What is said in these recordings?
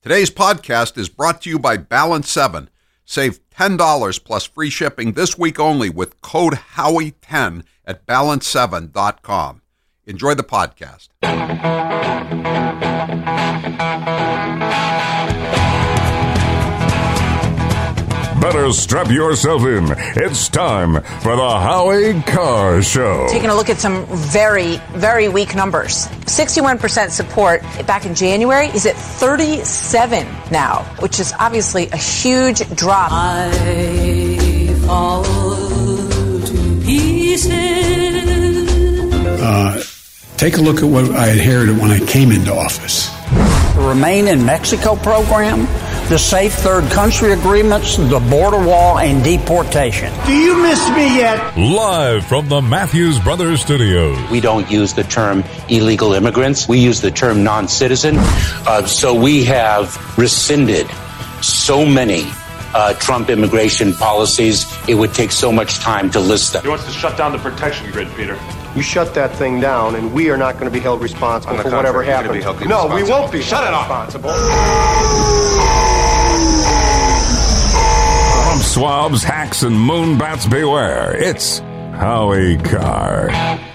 Today's podcast is brought to you by Balance 7. Save $10 plus free shipping this week only with code Howie10 at balance7.com. Enjoy the podcast. Better strap yourself in. It's time for the Howie Carr Show. Taking a look at some very, very weak numbers. 61% support back in January is at 37 now, which is obviously a huge drop. I fall to pieces. Take a look at what I inherited when I came into office. The Remain in Mexico program, the Safe Third Country agreements, the border wall, and deportation. Do you miss me yet? Live from the Matthews Brothers Studios. We don't use the term illegal immigrants. We use the term non-citizen. So we have rescinded so many Trump immigration policies. It would take so much time to list them. He wants to shut down the protection grid, Peter. You shut that thing down, and we are not going to be held responsible for whatever happens. No, we won't be. Shut it off. From swabs, hacks, and moonbats beware. It's Howie Carr.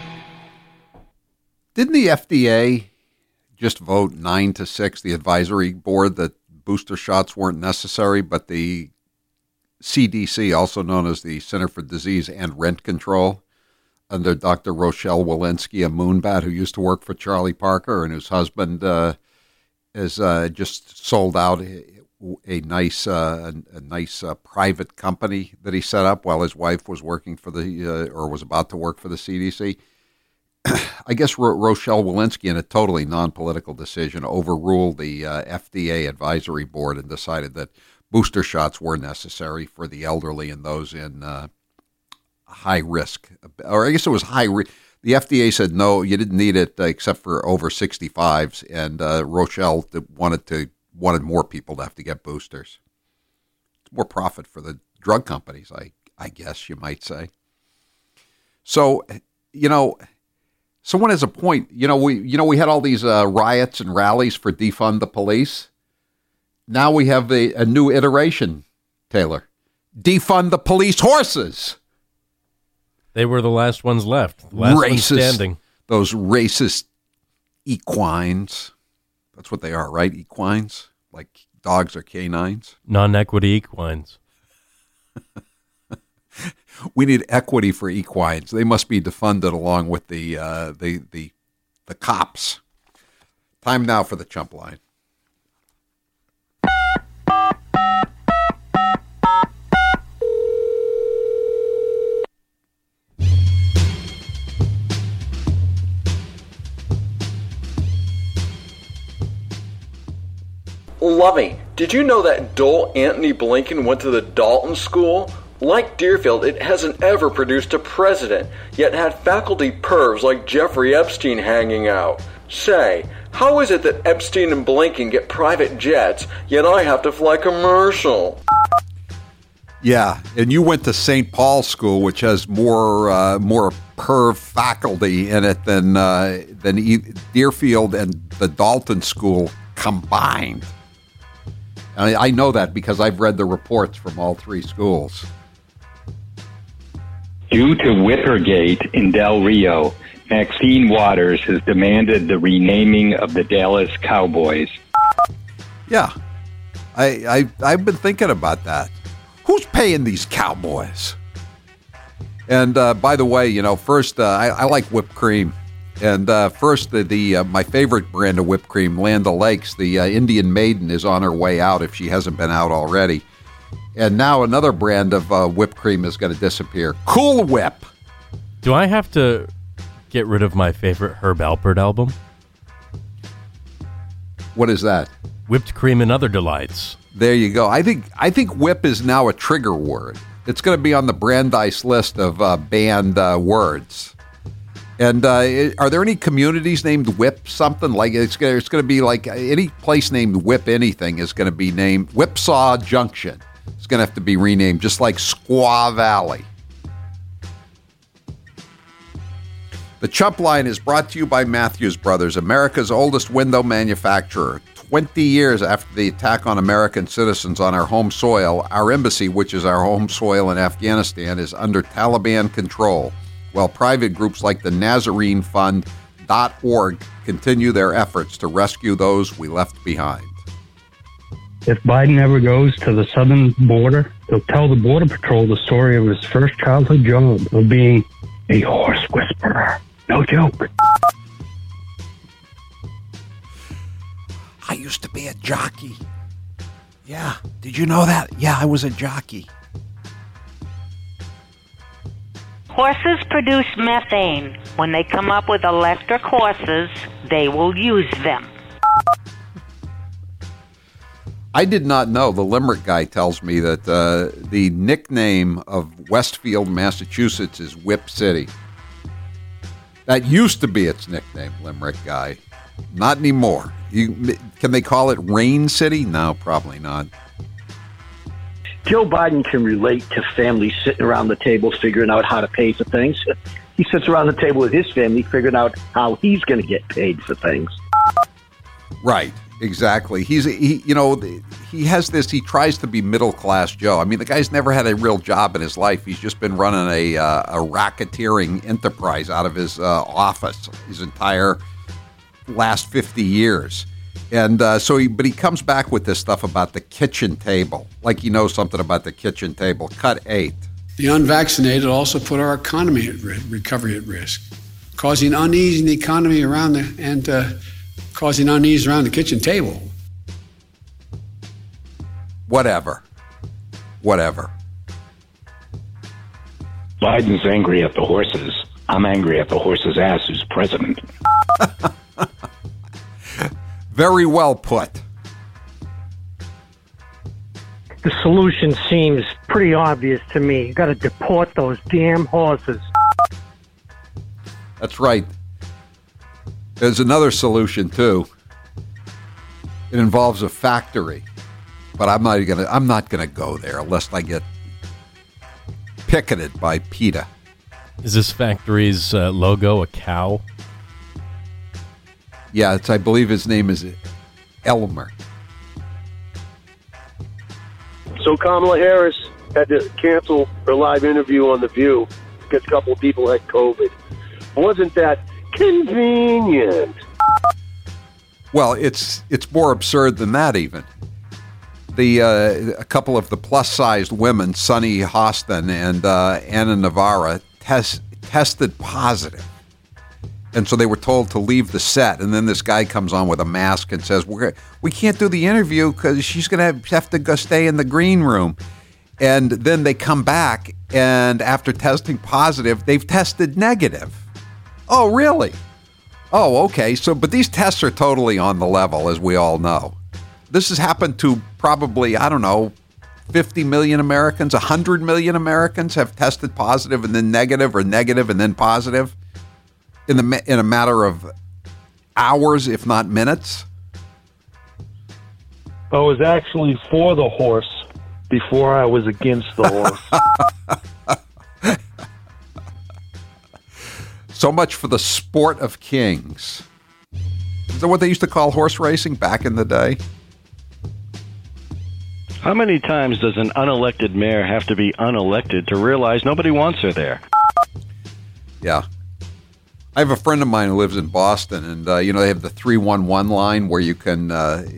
Didn't the FDA just vote 9-6, the advisory board, that booster shots weren't necessary, but the CDC, also known as the Center for Disease and Rent Control, under Dr. Rochelle Walensky, a moonbat who used to work for Charlie Parker and whose husband has just sold out a nice private company that he set up while his wife was working for or was about to work for the CDC. I guess Rochelle Walensky, in a totally non-political decision, overruled the FDA advisory board and decided that booster shots were necessary for the elderly and those in high risk, or I guess it was high risk. The FDA said no, you didn't need it except for over 65s, and Rochelle wanted more people to have to get boosters. It's more profit for the drug companies, I guess you might say. So, someone has a point. We had all these riots and rallies for defund the police. Now we have a new iteration, Taylor. Defund the police horses. They were the last ones left. Last ones standing. Those racist equines. That's what they are, right? Equines? Like dogs are canines? Non-equity equines. We need equity for equines. They must be defunded along with the cops. Time now for the chump line. Lovey, did you know that Dole Anthony Blinken went to the Dalton School? Like Deerfield, it hasn't ever produced a president, yet had faculty pervs like Jeffrey Epstein hanging out. Say, how is it that Epstein and Blinken get private jets, yet I have to fly commercial? Yeah, and you went to St. Paul's School, which has more perv faculty in it than Deerfield and the Dalton School combined. I know that because I've read the reports from all three schools. Due to Whippergate in Del Rio, Maxine Waters has demanded the renaming of the Dallas Cowboys. Yeah, I've been thinking about that. Who's paying these Cowboys? And by the way, first I like whipped cream. And first, my favorite brand of whipped cream, Land O'Lakes, the Indian Maiden, is on her way out if she hasn't been out already. And now another brand of whipped cream is going to disappear. Cool Whip. Do I have to get rid of my favorite Herb Alpert album? What is that? Whipped Cream and Other Delights. There you go. I think whip is now a trigger word. It's going to be on the Brandeis list of banned words. And are there any communities named Whip something? Like it's going to be like any place named Whip anything is going to be named Whipsaw Junction. It's going to have to be renamed, just like Squaw Valley. The Chump Line is brought to you by Matthews Brothers, America's oldest window manufacturer. 20 years after the attack on American citizens on our home soil, our embassy, which is our home soil in Afghanistan, is under Taliban control, while private groups like the Nazarene Fund.org continue their efforts to rescue those we left behind. If Biden ever goes to the southern border, he'll tell the Border Patrol the story of his first childhood job of being a horse whisperer. No joke. I used to be a jockey. Yeah, did you know that? Yeah, I was a jockey. Horses produce methane. When they come up with electric horses, they will use them. I did not know. The Limerick guy tells me that the nickname of Westfield, Massachusetts is Whip City. That used to be its nickname, Limerick guy. Not anymore. Can they call it Rain City? No, probably not. Joe Biden can relate to families sitting around the table figuring out how to pay for things. He sits around the table with his family figuring out how he's going to get paid for things. Right, exactly. He has this, he tries to be middle-class Joe. I mean, the guy's never had a real job in his life. He's just been running a racketeering enterprise out of his office his entire last 50 years. And but he comes back with this stuff about the kitchen table, like he knows something about the kitchen table. Cut 8. The unvaccinated also put our economy at recovery at risk, causing unease in the economy around causing unease around the kitchen table. Whatever. Biden's angry at the horses. I'm angry at the horse's ass who's president. Very well put. The solution seems pretty obvious to me. You got to deport those damn horses. That's right. There's another solution too. It involves a factory, but I'm not gonna go there unless I get picketed by PETA. Is this factory's logo a cow? Yeah, I believe his name is Elmer. So Kamala Harris had to cancel her live interview on The View because a couple of people had COVID. Wasn't that convenient? Well, it's more absurd than that even. A couple of the plus-sized women, Sunny Hostin and Anna Navarra, tested positive. And so they were told to leave the set. And then this guy comes on with a mask and says, we can't do the interview because she's going to have to go stay in the green room. And then they come back, and after testing positive, they've tested negative. Oh, really? Oh, okay. But these tests are totally on the level, as we all know. This has happened to probably, 50 million Americans, 100 million Americans have tested positive and then negative, or negative and then positive in a matter of hours, if not minutes. I was actually for the horse before I was against the horse. So much for the sport of kings. Is that what they used to call horse racing back in the day? How many times does an unelected mayor have to be unelected to realize nobody wants her there? Yeah. I have a friend of mine who lives in Boston, and they have the 311 line where you can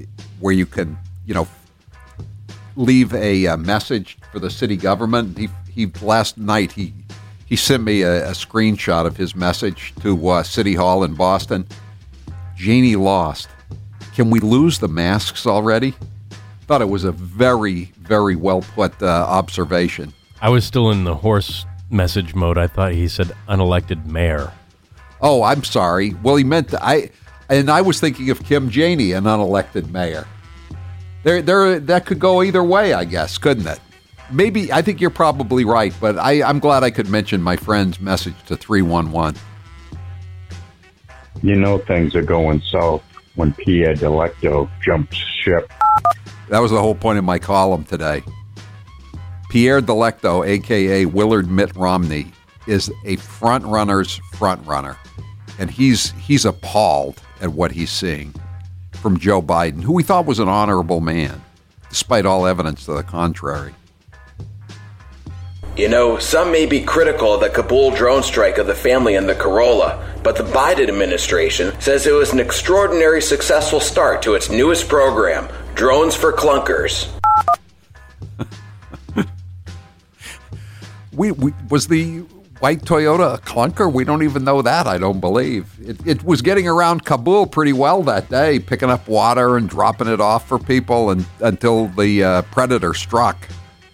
leave a message for the city government. He last night he sent me a screenshot of his message to City Hall in Boston. Janie lost. Can we lose the masks already? Thought it was a very, very well put observation. I was still in the horse message mode. I thought he said unelected mayor. Oh, I'm sorry. Well, he meant I was thinking of Kim Janey, an unelected mayor. That could go either way, I guess, couldn't it? Maybe. I think you're probably right, but I'm glad I could mention my friend's message to 311. You know things are going south when Pierre Delecto jumps ship. That was the whole point of my column today. Pierre Delecto, a.k.a. Willard Mitt Romney, is a front-runner's front-runner. And he's appalled at what he's seeing. from Joe Biden, who we thought was an honorable man, despite all evidence to the contrary. You know, some may be critical of the Kabul drone strike of the family in the Corolla, but the Biden administration says it was an extraordinary successful start to its newest program, Drones for Clunkers. Was the white Toyota a clunker? We don't even know that, I don't believe. It was getting around Kabul pretty well that day, picking up water and dropping it off for people until the predator struck.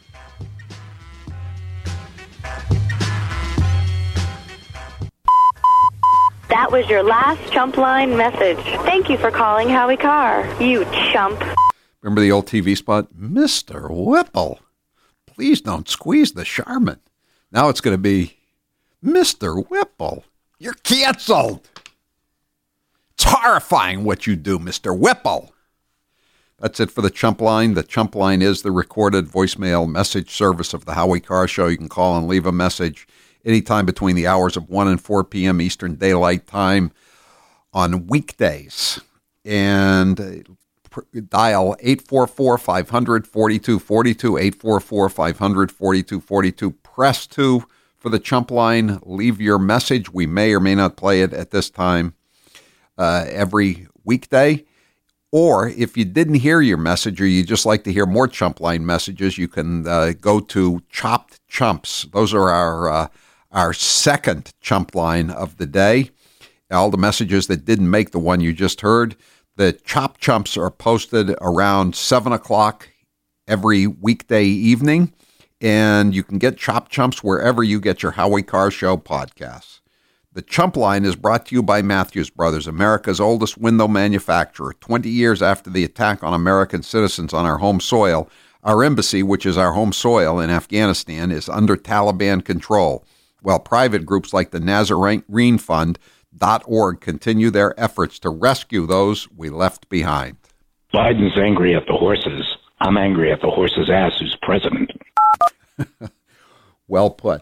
That was your last chump line message. Thank you for calling Howie Carr, you chump. Remember the old TV spot? Mr. Whipple, please don't squeeze the Charmin. Now it's going to be, Mr. Whipple, you're canceled. It's horrifying what you do, Mr. Whipple. That's it for the Chump Line. The Chump Line is the recorded voicemail message service of the Howie Carr Show. You can call and leave a message anytime between the hours of 1 and 4 p.m. Eastern Daylight Time on weekdays. And dial 844-500-4242, 844-500-4242. Press 2 for the Chump Line. Leave your message. We may or may not play it at this time every weekday. Or if you didn't hear your message or you just like to hear more Chump Line messages, you can go to Chopped Chumps. Those are our second Chump Line of the day. All the messages that didn't make the one you just heard, the Chopped Chumps are posted around 7 o'clock every weekday evening, and you can get Chopped Chumps wherever you get your Howie Carr Show podcasts. The Chump Line is brought to you by Matthews Brothers, America's oldest window manufacturer. 20 years after the attack on American citizens on our home soil, our embassy, which is our home soil in Afghanistan, is under Taliban control, while private groups like the Nazarene Fund.org continue their efforts to rescue those we left behind. Biden's angry at the horses. I'm angry at the horse's ass who's president. Well put.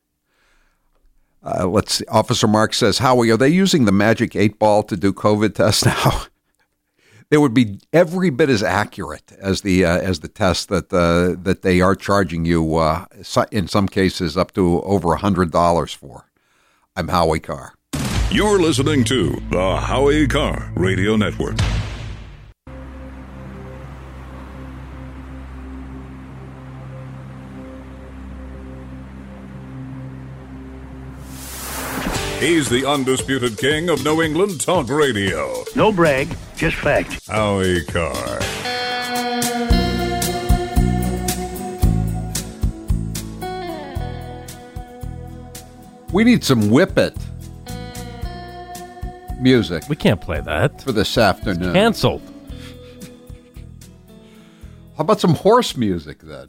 Let's see. Officer Mark says, Howie, are they using the magic 8-ball to do COVID tests now? They would be every bit as accurate as the test that they are charging you in some cases up to over $100 for. I'm Howie Carr. You're listening to the Howie Carr Radio Network. He's the undisputed king of New England talk radio. No brag, just fact. Howie Carr. We need some Whip It music. We can't play that. For this afternoon. It's canceled. How about some horse music then?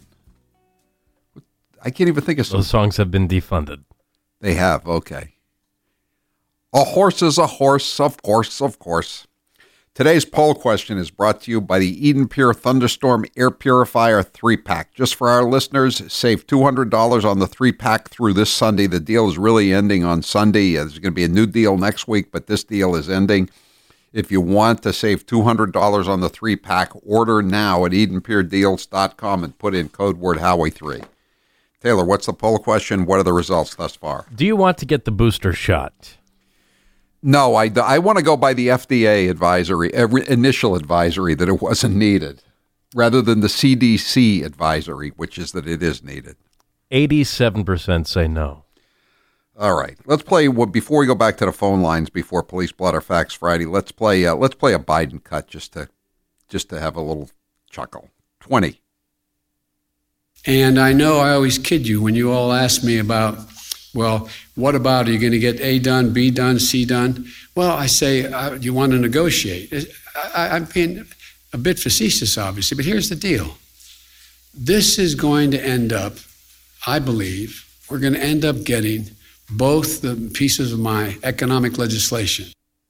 I can't even think of some. Those songs have been defunded. They have, okay. A horse is a horse, of course, of course. Today's poll question is brought to you by the Eden Pure Thunderstorm Air Purifier 3-pack. Just for our listeners, save $200 on the 3-pack through this Sunday. The deal is really ending on Sunday. There's going to be a new deal next week, but this deal is ending. If you want to save $200 on the 3-pack, order now at EdenPureDeals.com and put in code word Howie3. Taylor, what's the poll question? What are the results thus far? Do you want to get the booster shot? No, I want to go by the FDA advisory, initial advisory that it wasn't needed, rather than the CDC advisory, which is that it is needed. 87% say no. All right, let's play. Before we go back to the phone lines, before Police Blood or Facts Friday, let's play a Biden cut just to have a little chuckle. 20. And I know I always kid you when you all ask me about, well, what about, are you going to get A done, B done, C done? Well, I say, you want to negotiate. I'm being a bit facetious, obviously, but here's the deal. This is going to end up, I believe, we're going to end up getting both the pieces of my economic legislation.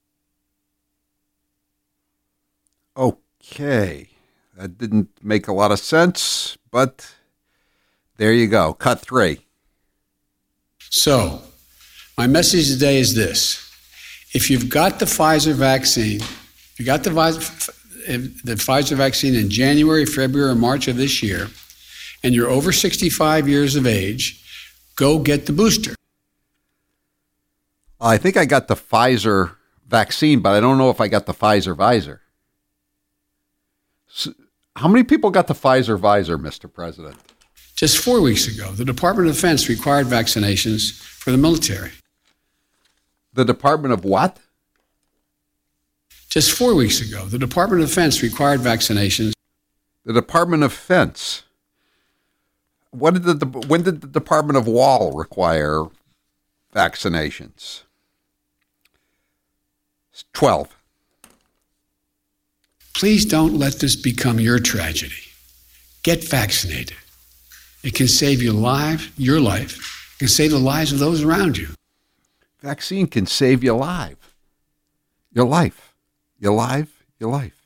Okay. That didn't make a lot of sense, but there you go. Cut 3. So, my message today is this. If you've got the Pfizer vaccine, you got the Pfizer vaccine in January, February, or March of this year, and you're over 65 years of age, go get the booster. I think I got the Pfizer vaccine, but I don't know if I got the Pfizer visor. So how many people got the Pfizer visor, Mr. President? Just 4 weeks ago, the Department of Defense required vaccinations for the military. The Department of what? Just 4 weeks ago, the Department of Defense required vaccinations. The Department of Defense. When did the Department of War require vaccinations? 12. Please don't let this become your tragedy. Get vaccinated. It can save your life. It can save the lives of those around you. Vaccine can save your life. Your life. Your life. Your life.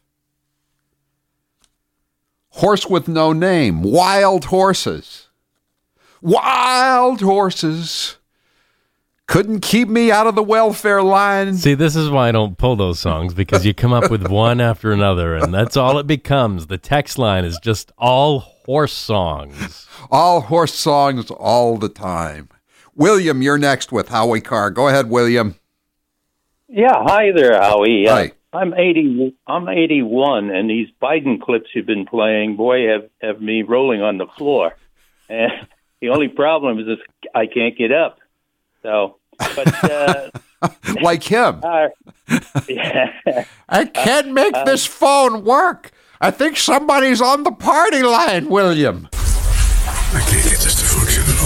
Horse with no name. Wild horses. Wild horses. Couldn't keep me out of the welfare line. See, this is why I don't pull those songs, because you come up with one after another, and that's all it becomes. The text line is just all horse songs. All horse songs all the time. William, you're next with Howie Carr. Go ahead, William. Yeah, hi there, Howie. Hi. I'm 81, and these Biden clips you've been playing, boy, have me rolling on the floor. And the only problem is I can't get up. So, but like him. Yeah. I can't make this phone work. I think somebody's on the party line, William. I can't get this to function at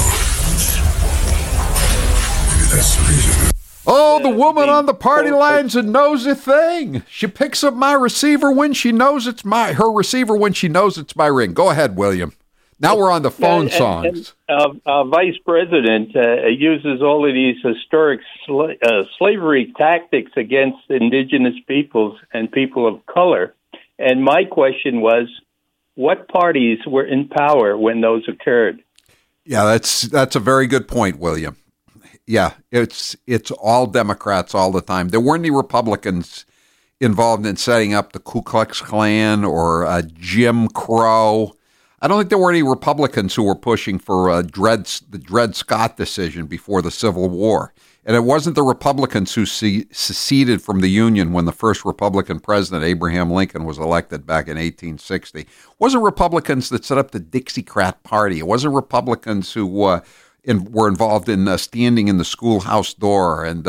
all. Maybe that's the reason. Oh, the woman on the party line's a nosy thing. She picks up my receiver when she knows it's her receiver when she knows it's my ring. Go ahead, William. Now we're on the phone songs. Vice President uses all of these historic slavery tactics against indigenous peoples and people of color. And my question was, what parties were in power when those occurred? Yeah, that's a very good point, William. Yeah, it's all Democrats all the time. There weren't any Republicans involved in setting up the Ku Klux Klan or Jim Crow. I don't think there were any Republicans who were pushing for the Dred Scott decision before the Civil War. And it wasn't the Republicans who seceded from the Union when the first Republican president, Abraham Lincoln, was elected back in 1860. It wasn't Republicans that set up the Dixiecrat Party. It wasn't Republicans who were involved in standing in the schoolhouse door and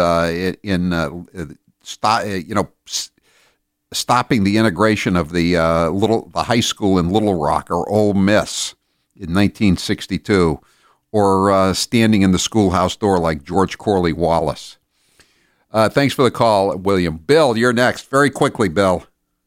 stopping the integration of the high school in Little Rock or Ole Miss in 1962, or standing in the schoolhouse door like George Corley Wallace. Thanks for the call, William. Bill, you're next. Very quickly, Bill.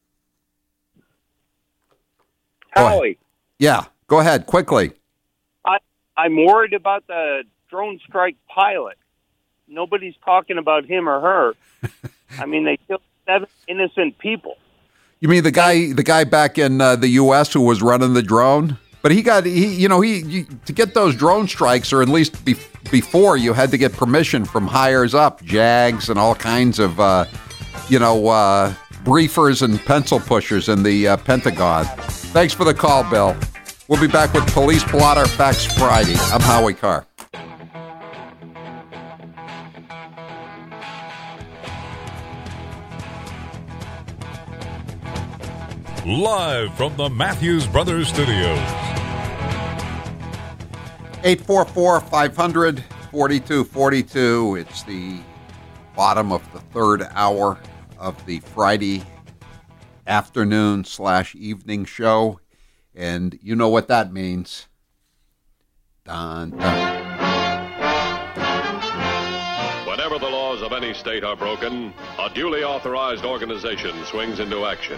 Howie. Yeah, go ahead, quickly. I'm worried about the drone strike pilot. Nobody's talking about him or her. I mean, they killed 7 innocent people. You mean the guy back in the U.S. who was running the drone? But he to get those drone strikes, or at least before, you had to get permission from higher up, JAGs and all kinds of, briefers and pencil pushers in the Pentagon. Thanks for the call, Bill. We'll be back with Police Blotter Facts Friday. I'm Howie Carr. Live from the Matthews Brothers Studios. 844-500-4242. It's the bottom of the third hour of the Friday afternoon/evening show. And you know what that means. Dun, dun. Whenever the laws of any state are broken, a duly authorized organization swings into action.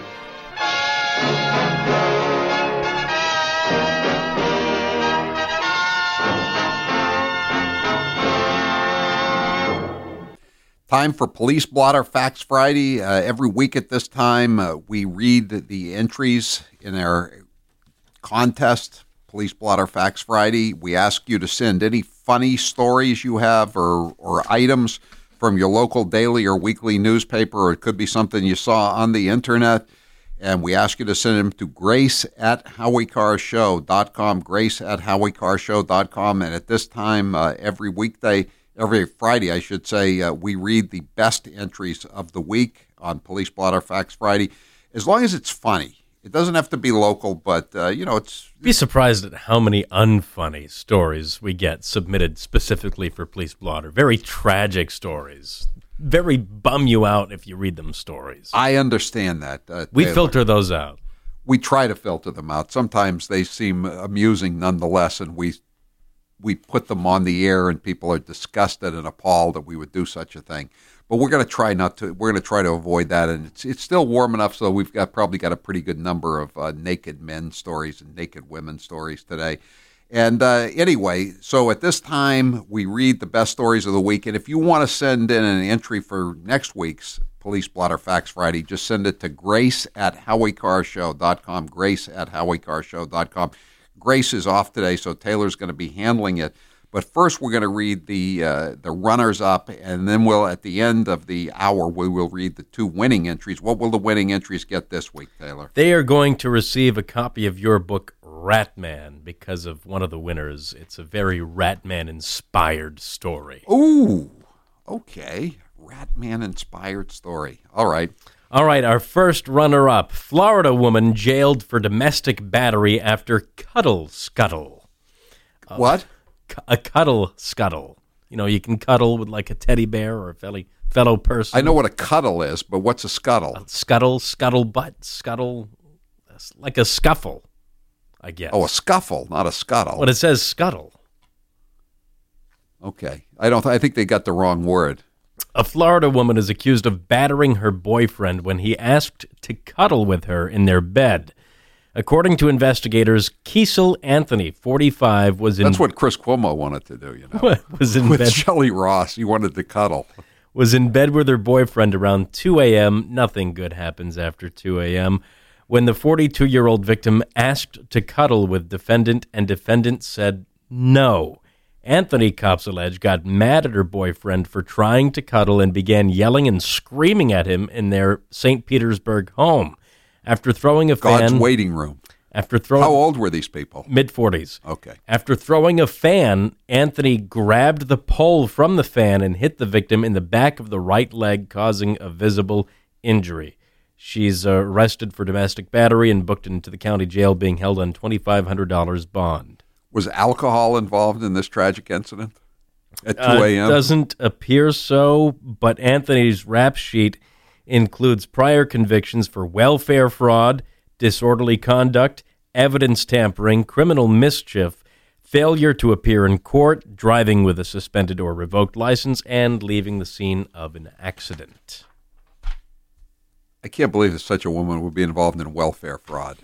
Time for Police Blotter Facts Friday. Every week at this time, we read the entries in our contest, Police Blotter Facts Friday. We ask you to send any funny stories you have or items from your local daily or weekly newspaper, or it could be something you saw on the internet. And we ask you to send them to grace@howiecarrshow.com, grace@howiecarrshow.com. And at this time, every Friday, I should say, we read the best entries of the week on Police Blotter Facts Friday, as long as it's funny. It doesn't have to be local, but, it's... Be surprised at how many unfunny stories we get submitted specifically for Police Blotter. Very tragic stories. Very bum you out if you read them stories. I understand that. We Taylor. filter those out. We try to filter them out. Sometimes they seem amusing nonetheless, and we put them on the air, and people are disgusted and appalled that we would do such a thing. But we're going to try not to. We're going to try to avoid that, and it's still warm enough, so we've probably got a pretty good number of naked men stories and naked women stories today. And anyway, so at this time, we read the best stories of the week. And if you want to send in an entry for next week's Police Blotter Facts Friday, just send it to grace@howiecarrshow.com, grace@howiecarrshow.com. Grace is off today, so Taylor's going to be handling it. But first, we're going to read the runners-up, and then at the end of the hour, we will read the 2 winning entries. What will the winning entries get this week, Taylor? They are going to receive a copy of your book, Ratman, because of one of the winners. It's a very Ratman-inspired story. Ooh, okay. Ratman-inspired story. All right. All right, our first runner-up. Florida woman jailed for domestic battery after cuddle scuttle. What? A cuddle scuttle. You can cuddle with like a teddy bear or a fellow person. I know what a cuddle is, but what's a scuttle? Scuttlebutt, scuttle, like a scuffle, I guess. Oh, a scuffle, not a scuttle. But it says scuttle. Okay. I think they got the wrong word. A Florida woman is accused of battering her boyfriend when he asked to cuddle with her in their bed. According to investigators, Kiesel Anthony, 45, was in... That's what Chris Cuomo wanted to do, was in with bed. Shelley Ross. He wanted to cuddle. Was in bed with her boyfriend around 2 a.m. Nothing good happens after 2 a.m. when the 42-year-old victim asked to cuddle with defendant, and defendant said no. Anthony, cops allege, got mad at her boyfriend for trying to cuddle and began yelling and screaming at him in their St. Petersburg home. After throwing a fan... God's waiting room. How old were these people? Mid-40s. Okay. After throwing a fan, Anthony grabbed the pole from the fan and hit the victim in the back of the right leg, causing a visible injury. She's arrested for domestic battery and booked into the county jail, being held on $2,500 bond. Was alcohol involved in this tragic incident at 2 a.m.? It doesn't appear so, but Anthony's rap sheet includes prior convictions for welfare fraud, disorderly conduct, evidence tampering, criminal mischief, failure to appear in court, driving with a suspended or revoked license, and leaving the scene of an accident. I can't believe that such a woman would be involved in welfare fraud.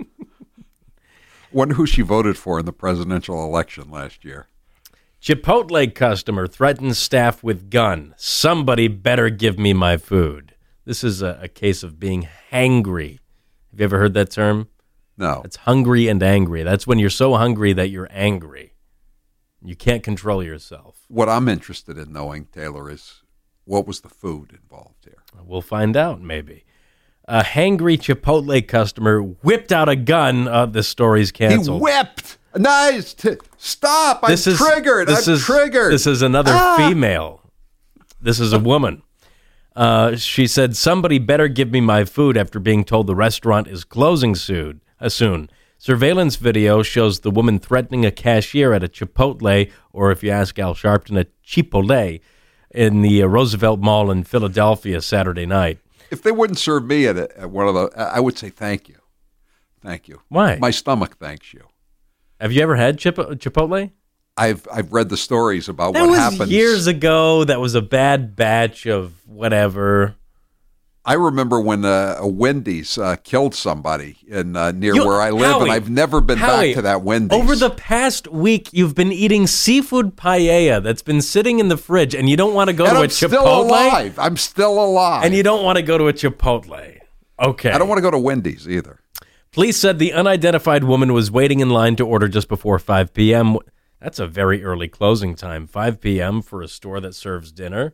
Wonder who she voted for in the presidential election last year. Chipotle customer threatens staff with gun. Somebody better give me my food. This is a case of being hangry. Have you ever heard that term? No. It's hungry and angry. That's when you're so hungry that you're angry. You can't control yourself. What I'm interested in knowing, Taylor, is what was the food involved here? We'll find out, maybe. A hangry Chipotle customer whipped out a gun. This story's canceled. He whipped! Nice! Stop! I'm triggered! I'm triggered! This is another female. This is a woman. She said, somebody better give me my food after being told the restaurant is closing soon. Surveillance video shows the woman threatening a cashier at a Chipotle, or if you ask Al Sharpton, a Chipotle, in the Roosevelt Mall in Philadelphia Saturday night. If they wouldn't serve me at one of the, I would say thank you. Thank you. Why? My stomach thanks you. Have you ever had Chipotle? I've read the stories about what happens. That was years ago. That was a bad batch of whatever. I remember when a Wendy's killed somebody near where I live, and I've never been back to that Wendy's. Over the past week, you've been eating seafood paella that's been sitting in the fridge, and you don't want to go to a Chipotle? Still alive. I'm still alive. And you don't want to go to a Chipotle. Okay. I don't want to go to Wendy's either. Police said the unidentified woman was waiting in line to order just before 5 p.m. That's a very early closing time, 5 p.m. for a store that serves dinner.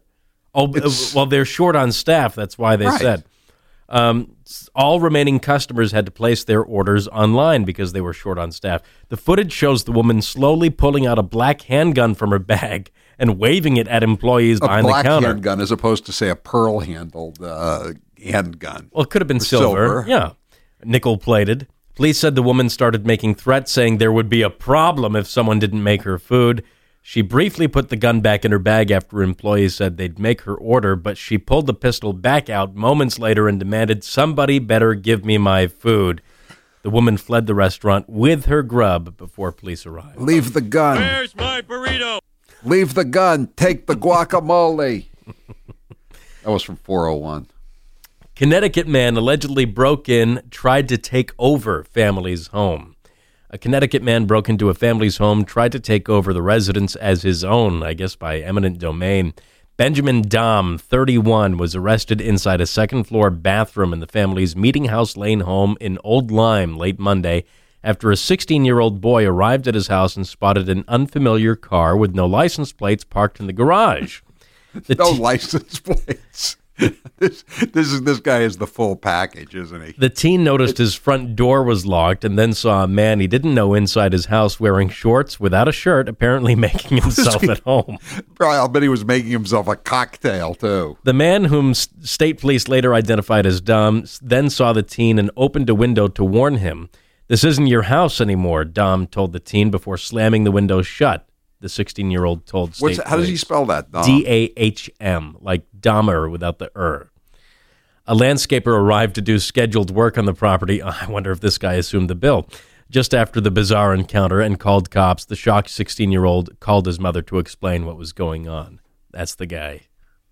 Oh, well, they're short on staff. That's why they said. All remaining customers had to place their orders online because they were short on staff. The footage shows the woman slowly pulling out a black handgun from her bag and waving it at employees behind the counter. A black handgun as opposed to, say, a pearl-handled handgun. Well, it could have been silver. Yeah, nickel-plated. Police said the woman started making threats, saying there would be a problem if someone didn't make her food. She briefly put the gun back in her bag after employees said they'd make her order, but she pulled the pistol back out moments later and demanded, "Somebody better give me my food." The woman fled the restaurant with her grub before police arrived. Leave the gun. Where's my burrito? Leave the gun. Take the guacamole. That was from 401. Connecticut man allegedly broke in, tried to take over family's home. A Connecticut man broke into a family's home, tried to take over the residence as his own, I guess by eminent domain. Benjamin Dom, 31, was arrested inside a second-floor bathroom in the family's Meeting House Lane home in Old Lyme late Monday after a 16-year-old boy arrived at his house and spotted an unfamiliar car with no license plates parked in the garage. No license plates. This guy is the full package, isn't he? The teen noticed his front door was locked and then saw a man he didn't know inside his house wearing shorts without a shirt, apparently making himself at home. Probably, I'll bet he was making himself a cocktail, too. The man, whom state police later identified as Dom, then saw the teen and opened a window to warn him. "This isn't your house anymore," Dom told the teen before slamming the window shut. The 16-year-old told state police. How does he spell that, Dom? D-A-H-M, like Dahmer without the er. A landscaper arrived to do scheduled work on the property. I wonder if this guy assumed the bill. Just after the bizarre encounter and called cops, the shocked 16-year-old called his mother to explain what was going on. That's the guy.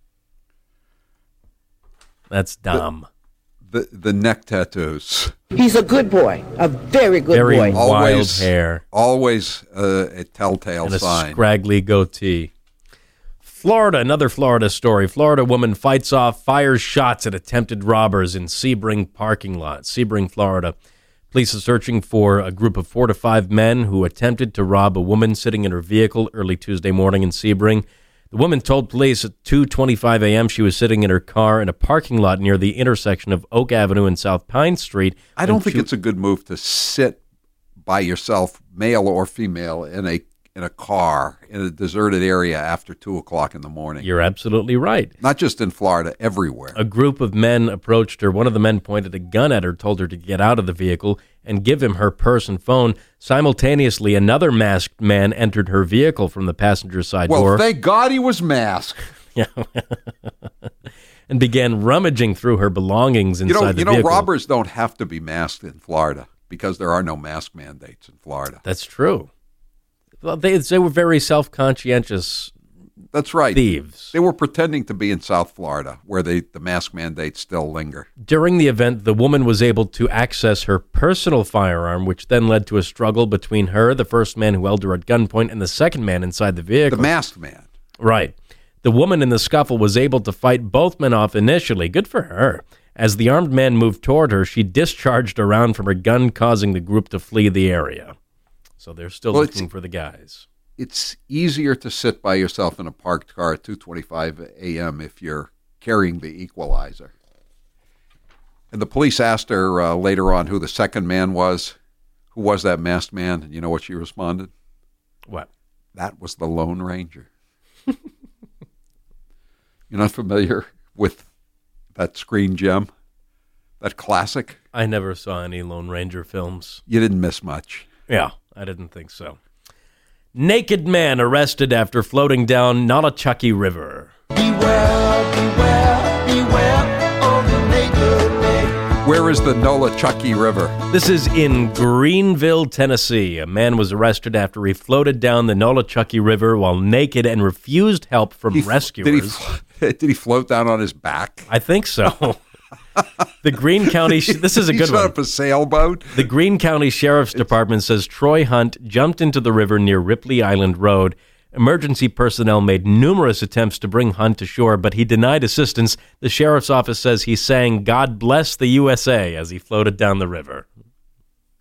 That's Dom. The neck tattoos. He's a good boy, a very good boy. Very wild hair. Always a telltale and sign. A scraggly goatee. Florida, another Florida story. Florida woman fights off, fires shots at attempted robbers in Sebring parking lot. Sebring, Florida. Police are searching for a group of 4 to 5 men who attempted to rob a woman sitting in her vehicle early Tuesday morning in Sebring. The woman told police at 2:25 a.m. she was sitting in her car in a parking lot near the intersection of Oak Avenue and South Pine Street. I don't think it's a good move to sit by yourself, male or female, in a car in a deserted area after 2 o'clock in the morning. You're absolutely right. Not just in Florida, everywhere. A group of men approached her. One of the men pointed a gun at her, told her to get out of the vehicle and give him her purse and phone. Simultaneously, another masked man entered her vehicle from the passenger side door. Well, thank God he was masked. Yeah. And began rummaging through her belongings inside the vehicle. Robbers don't have to be masked in Florida because there are no mask mandates in Florida. That's true. Well, they were very self-conscientious. That's right. Thieves. They were pretending to be in South Florida, where the mask mandates still linger. During the event, the woman was able to access her personal firearm, which then led to a struggle between her, the first man who held her at gunpoint, and the second man inside the vehicle. The masked man. Right. The woman in the scuffle was able to fight both men off initially. Good for her. As the armed man moved toward her, she discharged a round from her gun, causing the group to flee the area. So they're still looking for the guys. It's easier to sit by yourself in a parked car at 2:25 a.m. if you're carrying the equalizer. And the police asked her later on who the second man was. Who was that masked man? And you know what she responded? What? That was the Lone Ranger. You're not familiar with that screen gem? That classic? I never saw any Lone Ranger films. You didn't miss much. Yeah, I didn't think so. Naked man arrested after floating down Nolichucky River. Beware, beware, beware of the naked man. Where is the Nolichucky River? This is in Greenville, Tennessee. A man was arrested after he floated down the Nolichucky River while naked and refused help from rescuers. Did he float down on his back? I think so. The Greene County, this is a good one. He set up a sailboat? The Greene County Sheriff's Department says Troy Hunt jumped into the river near Ripley Island Road. Emergency personnel made numerous attempts to bring Hunt to shore, but he denied assistance. The sheriff's office says he sang "God Bless the USA" as he floated down the river.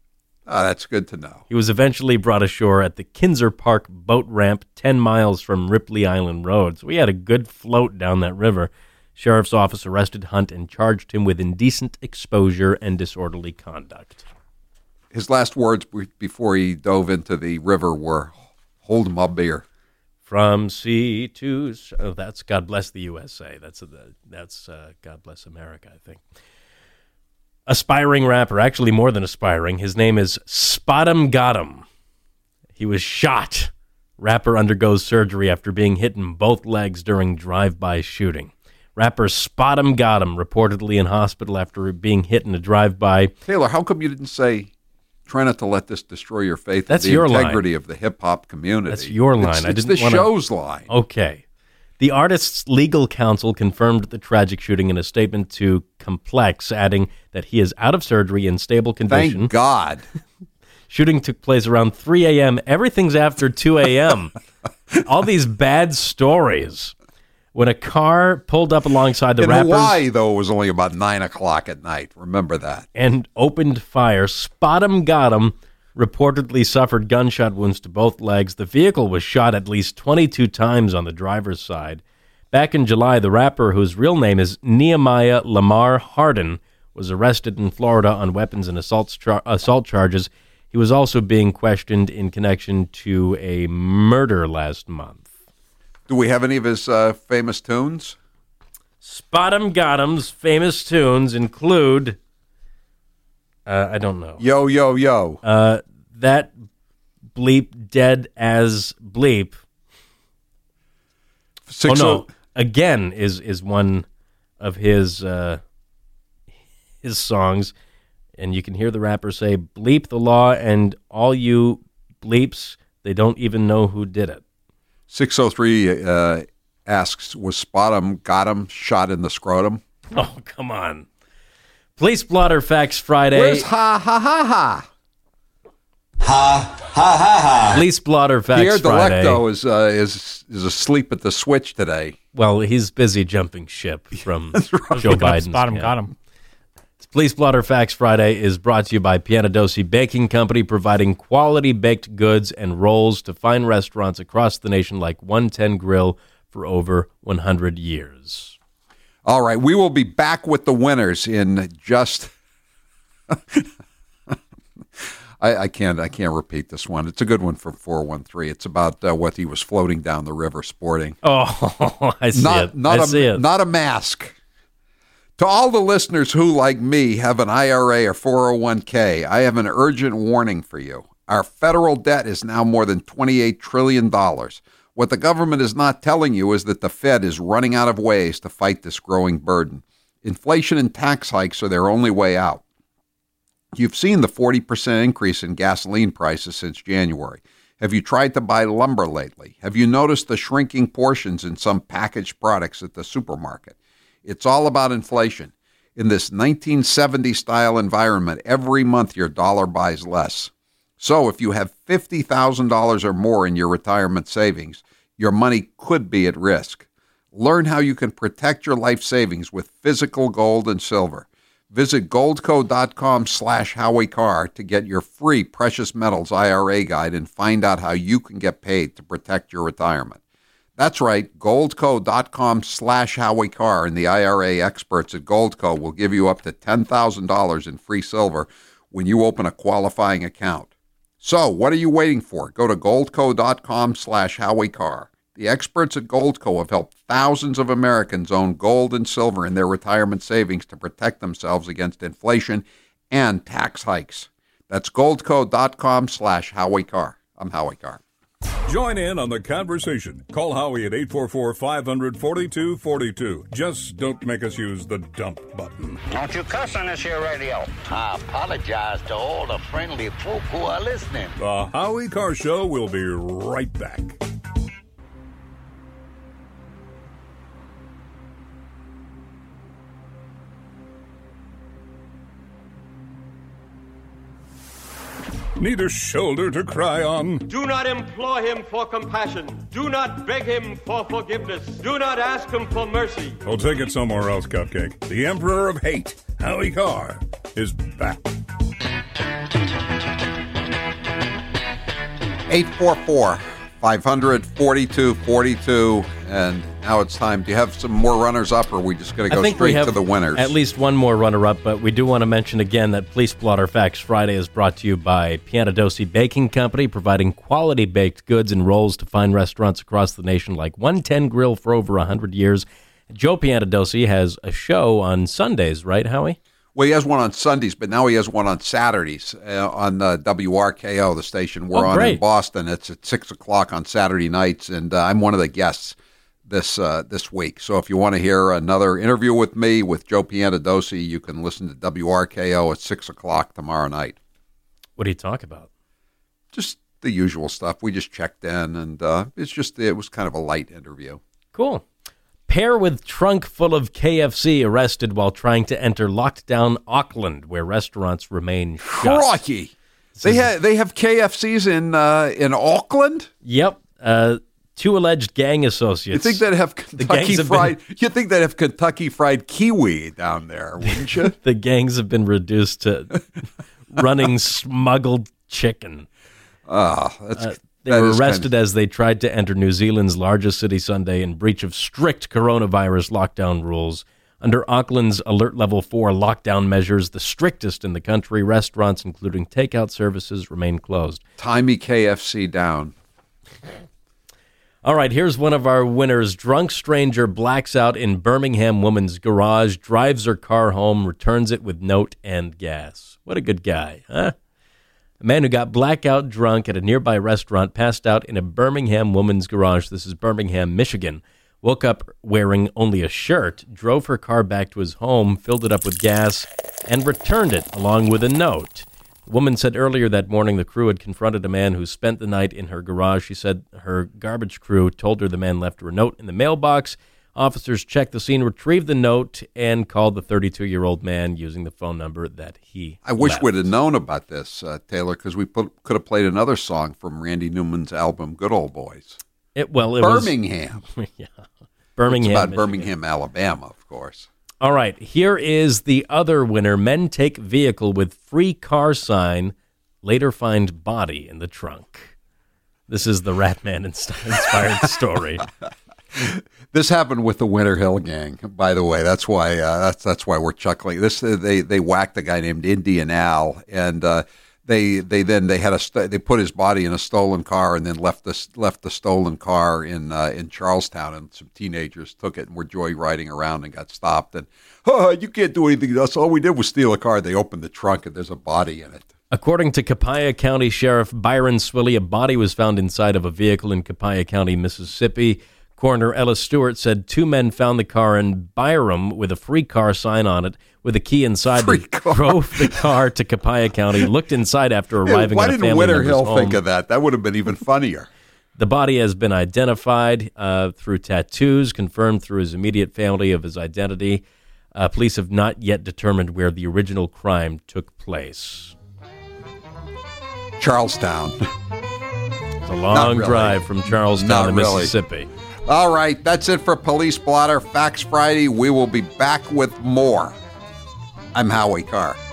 Oh, that's good to know. He was eventually brought ashore at the Kinser Park boat ramp 10 miles from Ripley Island Road. So he had a good float down that river. Sheriff's office arrested Hunt and charged him with indecent exposure and disorderly conduct. His last words before he dove into the river were, "Hold my beer." From sea to... Oh, that's God Bless the USA. That's God Bless America, I think. Aspiring rapper, actually more than aspiring. His name is Spot'em Gott'em. He was shot. Rapper undergoes surgery after being hit in both legs during drive-by shooting. Rapper Spot'em Gott'em reportedly in hospital after being hit in a drive-by. Taylor, how come you didn't say, try not to let this destroy your faith That's in the your integrity line. of the hip-hop community? That's your line. It's the show's line. Okay. The artist's legal counsel confirmed the tragic shooting in a statement to Complex, adding that he is out of surgery in stable condition. Thank God. Shooting took place around 3 a.m. Everything's after 2 a.m. All these bad stories. When a car pulled up alongside the rappers... In Hawaii, though, it was only about 9 o'clock at night. Remember that. And opened fire. Spot'em Gott'em reportedly suffered gunshot wounds to both legs. The vehicle was shot at least 22 times on the driver's side. Back in July, the rapper, whose real name is Nehemiah Lamar Harden, was arrested in Florida on weapons and assault charges. He was also being questioned in connection to a murder last month. Do we have any of his famous tunes? Spot'em Gott'em's famous tunes include... I don't know. Yo, yo, yo. That bleep dead as bleep. Again is one of his songs, and you can hear the rapper say, "Bleep the law, and all you bleeps, they don't even know who did it." 603 asks, was Spot'em Gott'em shot in the scrotum? Oh, come on. Police blotter facts Friday. Where's ha ha ha ha? Ha ha ha ha. Police blotter facts Pierre Friday. Delecto is asleep at the switch today. Well, he's busy jumping ship from right. Joe Biden. Got him. Police blotter facts Friday is brought to you by Pianadosi Baking Company, providing quality baked goods and rolls to fine restaurants across the nation like 110 Grill for over 100 years. All right, we will be back with the winners in just... I can't repeat this one. It's a good one from 413. It's about what he was floating down the river sporting. Oh, I see it. I see it. Not a mask. To all the listeners who, like me, have an IRA or 401k, I have an urgent warning for you. Our federal debt is now more than $28 trillion. What the government is not telling you is that the Fed is running out of ways to fight this growing burden. Inflation and tax hikes are their only way out. You've seen the 40% increase in gasoline prices since January. Have you tried to buy lumber lately? Have you noticed the shrinking portions in some packaged products at the supermarket? It's all about inflation. In this 1970s-style environment, every month your dollar buys less. So if you have $50,000 or more in your retirement savings, your money could be at risk. Learn how you can protect your life savings with physical gold and silver. Visit goldco.com/Howie Carr to get your free precious metals IRA guide and find out how you can get paid to protect your retirement. That's right, goldco.com/Howie Carr, and the IRA experts at Goldco will give you up to $10,000 in free silver when you open a qualifying account. So, what are you waiting for? Go to goldco.com/Howie Carr. The experts at Goldco have helped thousands of Americans own gold and silver in their retirement savings to protect themselves against inflation and tax hikes. That's goldco.com/Howie Carr. I'm Howie Carr. Join in on the conversation. Call Howie at 844-500-4242. Just don't make us use the dump button. Don't you cuss on this here radio. I apologize to all the friendly folk who are listening. The Howie Carr Show will be right back. Need a shoulder to cry on? Do not implore him for compassion. Do not beg him for forgiveness. Do not ask him for mercy. Well, take it somewhere else, Cupcake. The Emperor of Hate, Howie Carr, is back. 844-500-4242. And now it's time. Do you have some more runners-up, or are we just going to go straight to the winners? At least one more runner-up, but we do want to mention again that Police Blotter Facts Friday is brought to you by Pianadosi Baking Company, providing quality baked goods and rolls to fine restaurants across the nation like 110 Grill for over 100 years. Joe Pianadosi has a show on Sundays, right, Howie? Well, he has one on Sundays, but now he has one on Saturdays on WRKO, the station we're on in Boston. It's at 6 o'clock on Saturday nights, and I'm one of the guests this week. So if you want to hear another interview with me, with Joe Pianadosi, you can listen to WRKO at 6 o'clock tomorrow night. What do you talk about? Just the usual stuff. We just checked in, and it was kind of a light interview. Cool. Pair with trunk full of KFC arrested while trying to enter locked-down Auckland, where restaurants remain shut. Crikey! They have KFCs in Auckland? Yep. Two alleged gang associates. You think they'd have Kentucky Fried Kiwi down there, wouldn't you? The gangs have been reduced to running smuggled chicken. They were arrested as they tried to enter New Zealand's largest city Sunday in breach of strict coronavirus lockdown rules. Under Auckland's Alert Level 4 lockdown measures, the strictest in the country, restaurants, including takeout services, remain closed. Timey KFC down. All right, here's one of our winners. Drunk stranger blacks out in Birmingham woman's garage, drives her car home, returns it with note and gas. What a good guy, huh? A man who got blackout drunk at a nearby restaurant passed out in a Birmingham woman's garage. This is Birmingham, Michigan. Woke up wearing only a shirt, drove her car back to his home, filled it up with gas, and returned it along with a note. The woman said earlier that morning the crew had confronted a man who spent the night in her garage. She said her garbage crew told her the man left her a note in the mailbox. Officers checked the scene, retrieved the note, and called the 32-year-old man using the phone number that he I wish left. we'd have known about this, Taylor, because we could have played another song from Randy Newman's album, Good Old Boys. It Birmingham. Yeah. Birmingham. It's about Michigan. Birmingham, Alabama, of course. All right, here is the other winner. Men take vehicle with free car sign, later find body in the trunk. This is the Ratman inspired story. This happened with the Winter Hill Gang, by the way. That's why that's why we're chuckling. They whacked a guy named Indian Al, and they put his body in a stolen car and then left the stolen car in Charlestown, and some teenagers took it and were joyriding around and got stopped. And you can't do anything to us. All we did was steal a car. They opened the trunk and there's a body in it. According to Copiah County Sheriff Byron Swilley, a body was found inside of a vehicle in Copiah County, Mississippi. Coroner Ellis Stewart said two men found the car in Byram with a free car sign on it with a key inside. They drove the car to Copiah County, looked inside after arriving at a family member's home. Why didn't Winter Hill think of that? That would have been even funnier. The body has been identified through tattoos, confirmed through his immediate family of his identity. Police have not yet determined where the original crime took place. Charlestown. It's a long drive from Charlestown to Mississippi. All right, that's it for Police Blotter Facts Friday. We will be back with more. I'm Howie Carr.